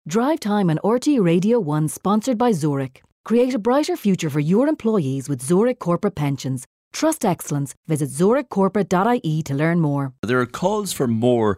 Drive Time on RT Radio 1, sponsored by Zurich. Create a brighter future for your employees with Zurich Corporate Pensions. Trust excellence. Visit zurichcorporate.ie to learn more. There are calls for more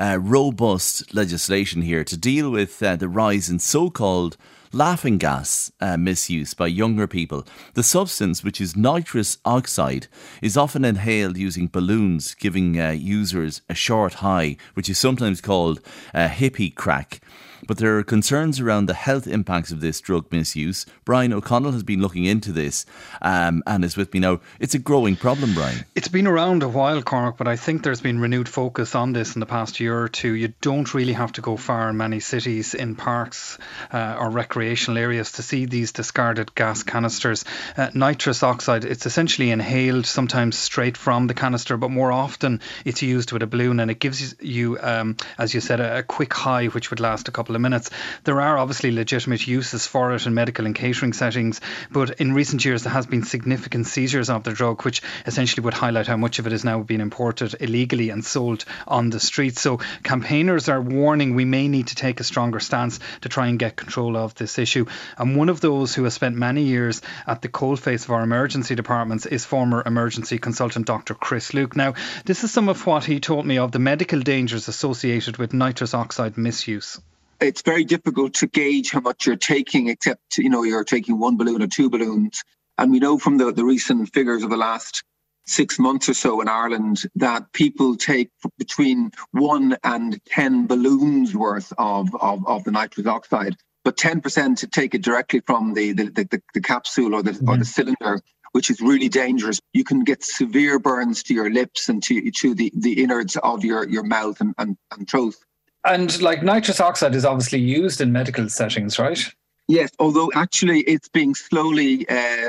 robust legislation here to deal with the rise in so-called laughing gas misuse by younger people. The substance, which is nitrous oxide, is often inhaled using balloons, giving users a short high, which is sometimes called hippie crack. But there are concerns around the health impacts of this drug misuse. Brian O'Connell has been looking into this and is with me now. It's a growing problem, Brian. It's been around a while, Cormac, but I think there's been renewed focus on this in the past year or two. You don't really have to go far in many cities, in parks or recreational areas to see these discarded gas canisters. Nitrous oxide, it's essentially inhaled, sometimes straight from the canister, but more often it's used with a balloon, and it gives you, as you said, a quick high which would last a couple of minutes. There are obviously legitimate uses for it in medical and catering settings, but in recent years there has been significant seizures of the drug, which essentially would highlight how much of it is now being imported illegally and sold on the streets. So campaigners are warning we may need to take a stronger stance to try and get control of this issue. And one of those who has spent many years at the coalface of our emergency departments is former emergency consultant Dr. Chris Luke. Now, this is some of what he told me of the medical dangers associated with nitrous oxide misuse. It's very difficult to gauge how much you're taking, except, you're taking one balloon or two balloons. And we know from the recent figures of the last 6 months or so in Ireland that people take between 1 and 10 balloons worth of the nitrous oxide, but 10% to take it directly from the capsule or the cylinder, which is really dangerous. You can get severe burns to your lips and to the innards of your mouth and throat. And nitrous oxide is obviously used in medical settings, right? Yes, although actually it's being slowly,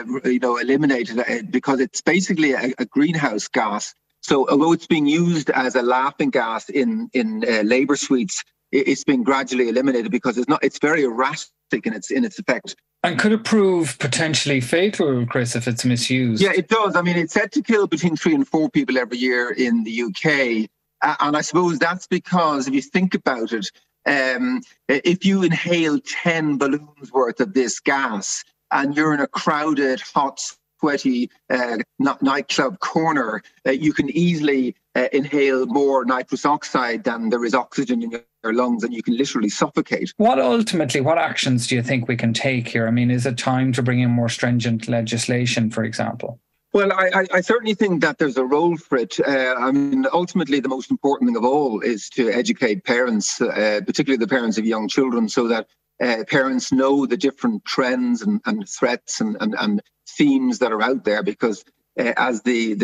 eliminated because it's basically a greenhouse gas. So although it's being used as a laughing gas in labour suites, it's been gradually eliminated because it's very erratic in its effect. And could it prove potentially fatal, Chris, if it's misused? Yeah, it does. I mean, it's said to kill between 3 and 4 people every year in the UK. And I suppose that's because if you think about it, if you inhale 10 balloons worth of this gas and you're in a crowded, hot, sweaty nightclub corner, you can easily inhale more nitrous oxide than there is oxygen in your lungs, and you can literally suffocate. What actions do you think we can take here? I mean, is it time to bring in more stringent legislation, for example? Well, I certainly think that there's a role for it. Ultimately, the most important thing of all is to educate parents, particularly the parents of young children, so that parents know the different trends and threats and themes that are out there. Because as the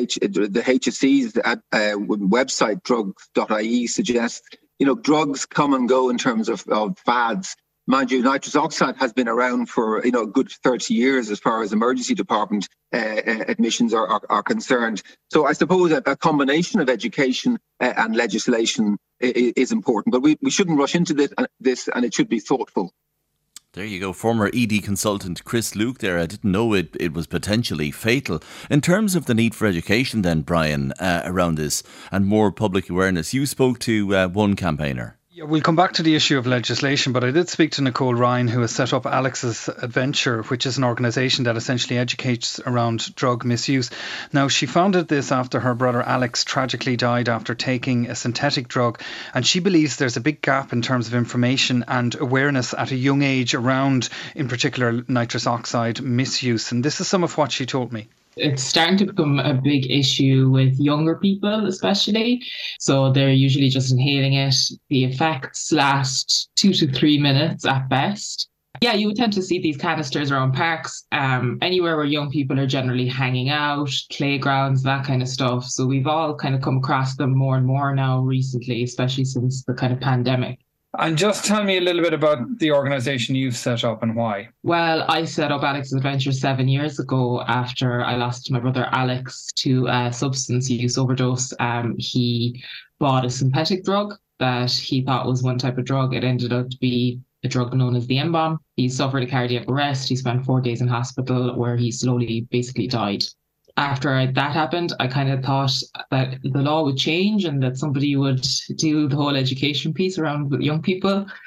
HSE's website, drugs.ie, suggests, drugs come and go in terms of fads. Mind you, nitrous oxide has been around for a good 30 years as far as emergency department admissions are concerned. So I suppose a combination of education and legislation is important. But we shouldn't rush into this, and it should be thoughtful. There you go, former ED consultant Chris Luke there. I didn't know it was potentially fatal. In terms of the need for education then, Brian, around this and more public awareness, you spoke to one campaigner. Yeah, we'll come back to the issue of legislation, but I did speak to Nicole Ryan, who has set up Alex's Adventure, which is an organisation that essentially educates around drug misuse. Now, she founded this after her brother Alex tragically died after taking a synthetic drug, and she believes there's a big gap in terms of information and awareness at a young age around, in particular, nitrous oxide misuse. And this is some of what she told me. It's starting to become a big issue with younger people, especially. So they're usually just inhaling it. The effects last 2 to 3 minutes at best. Yeah, you would tend to see these canisters around parks, anywhere where young people are generally hanging out, playgrounds, that kind of stuff. So we've all kind of come across them more and more now recently, especially since the kind of pandemic. And just tell me a little bit about the organisation you've set up and why. Well, I set up Alex's Adventure 7 years ago after I lost my brother Alex to a substance use overdose. He bought a synthetic drug that he thought was one type of drug. It ended up to be a drug known as the M-bomb. He suffered a cardiac arrest. He spent 4 days in hospital where he slowly basically died. After that happened, I kind of thought that the law would change and that somebody would do the whole education piece around young people.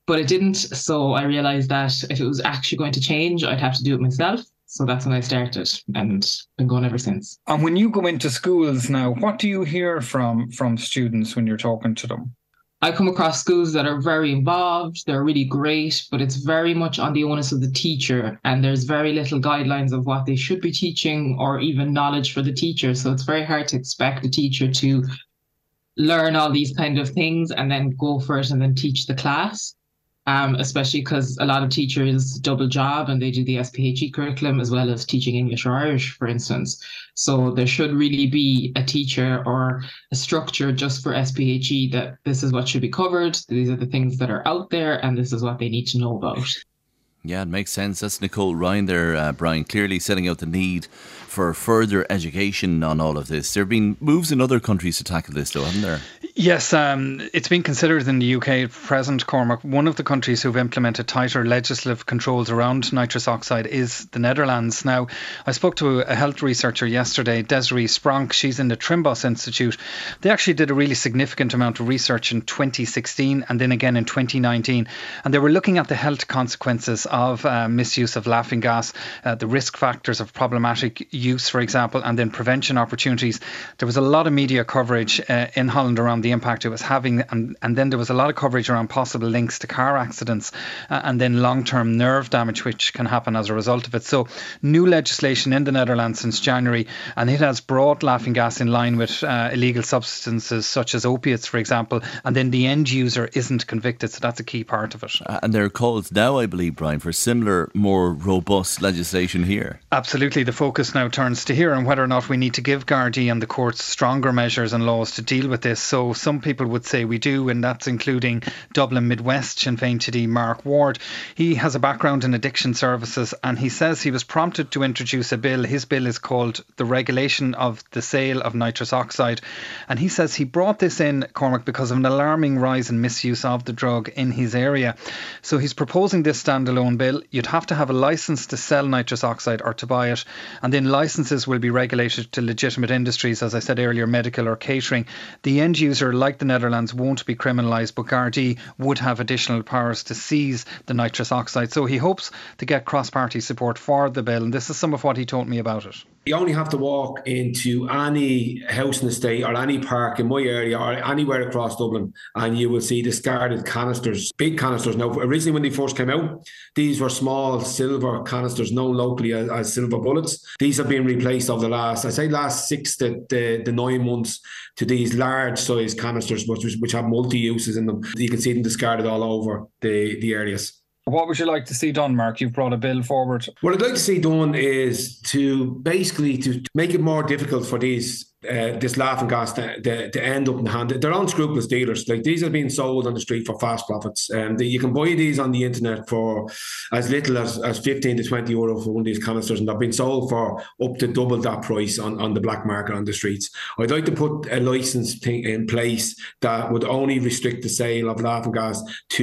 But it didn't. So I realised that if it was actually going to change, I'd have to do it myself. So that's when I started and been going ever since. And when you go into schools now, what do you hear from students when you're talking to them? I come across schools that are very involved, they're really great, but it's very much on the onus of the teacher, and there's very little guidelines of what they should be teaching or even knowledge for the teacher. So it's very hard to expect a teacher to learn all these kind of things and then go for it and then teach the class. Especially because a lot of teachers double job and they do the SPHE curriculum as well as teaching English or Irish, for instance. So there should really be a teacher or a structure just for SPHE that this is what should be covered, these are the things that are out there, and this is what they need to know about. Yeah, it makes sense. That's Nicole Ryan there, Brian, clearly setting out the need for further education on all of this. There have been moves in other countries to tackle this, though, haven't there? Yes, it's been considered in the UK at present, Cormac. One of the countries who've implemented tighter legislative controls around nitrous oxide is the Netherlands. Now, I spoke to a health researcher yesterday, Desiree Spronk. She's in the Trimbos Institute. They actually did a really significant amount of research in 2016 and then again in 2019. And they were looking at the health consequences of misuse of laughing gas, the risk factors of problematic use, for example, and then prevention opportunities. There was a lot of media coverage in Holland around the impact it was having, and then there was a lot of coverage around possible links to car accidents and then long-term nerve damage which can happen as a result of it. So new legislation in the Netherlands since January, and it has brought laughing gas in line with illegal substances such as opiates, for example, and then the end user isn't convicted, so that's a key part of it. And there are calls now, I believe, Brian, for similar, more robust legislation here. Absolutely. The focus now turns to here and whether or not we need to give Gardaí and the courts stronger measures and laws to deal with this. So some people would say we do, and that's including Dublin Midwest Sinn Féin TD Mark Ward. He has a background in addiction services, and he says he was prompted to introduce a bill. His bill is called the Regulation of the Sale of Nitrous Oxide, and he says he brought this in, Cormac, because of an alarming rise in misuse of the drug in his area. So he's proposing this standalone bill. You'd have to have a licence to sell nitrous oxide or to buy it, and then licences will be regulated to legitimate industries, as I said earlier, medical or catering. The end user, like the Netherlands, won't be criminalised, but Gardaí would have additional powers to seize the nitrous oxide. So he hopes to get cross-party support for the bill, and this is some of what he told me about it. You only have to walk into any housing estate or any park in my area or anywhere across Dublin and you will see discarded canisters, big canisters. Now, originally when they first came out, these were small silver canisters known locally as silver bullets. These have been replaced over the last 6 to 9 months to these large size canisters which have multi-uses in them. You can see them discarded all over the areas. What would you like to see done, Mark? You've brought a bill forward. What I'd like to see done is to make it more difficult for this laughing gas to end up in the hand. They're unscrupulous dealers. Like, these are being sold on the street for fast profits. You can buy these on the internet for as little as 15 to 20 euro for one of these canisters, and they're being sold for up to double that price on the black market on the streets. I'd like to put a licence in place that would only restrict the sale of laughing gas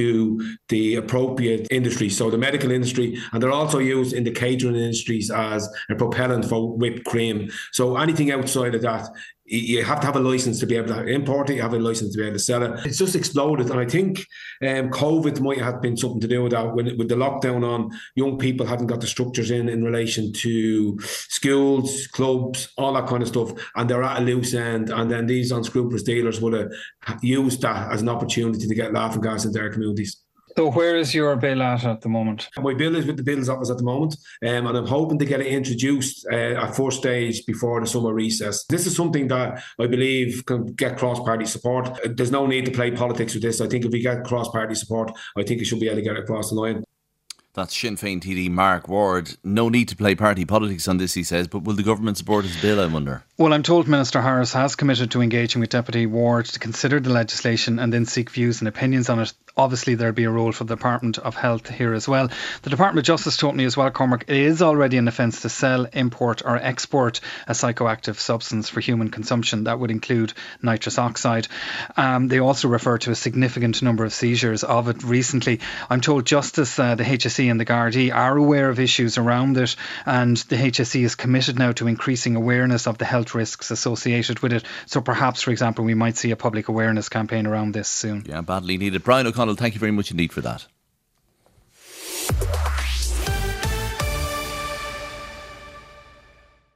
to the appropriate industry, so the medical industry, and they're also used in the catering industries as a propellant for whipped cream. So anything outside of that, you have to have a license to be able to import it. You have a license to be able to sell it. It's just exploded, and I think COVID might have been something to do with that. With the lockdown on, young people hadn't got the structures in relation to schools, clubs, all that kind of stuff, and they're at a loose end. And then these unscrupulous dealers would have used that as an opportunity to get laughing gas into their communities. So where is your bill at the moment? My bill is with the Bills Office at the moment, and I'm hoping to get it introduced at first stage before the summer recess. This is something that I believe can get cross-party support. There's no need to play politics with this. I think if we get cross-party support, I think we should be able to get it across the line. That's Sinn Féin TD Mark Ward. No need to play party politics on this, he says, but will the government support his bill, I wonder? Well, I'm told Minister Harris has committed to engaging with Deputy Ward to consider the legislation and then seek views and opinions on it. Obviously, there'll be a role for the Department of Health here as well. The Department of Justice told me as well, Cormac, it is already an offence to sell, import or export a psychoactive substance for human consumption. That would include nitrous oxide. They also refer to a significant number of seizures of it recently. I'm told Justice, the HSE and the Gardaí are aware of issues around it, and the HSE is committed now to increasing awareness of the health risks associated with it. So perhaps, for example, we might see a public awareness campaign around this soon. Yeah, badly needed. Brian O'Connell, thank you very much indeed for that.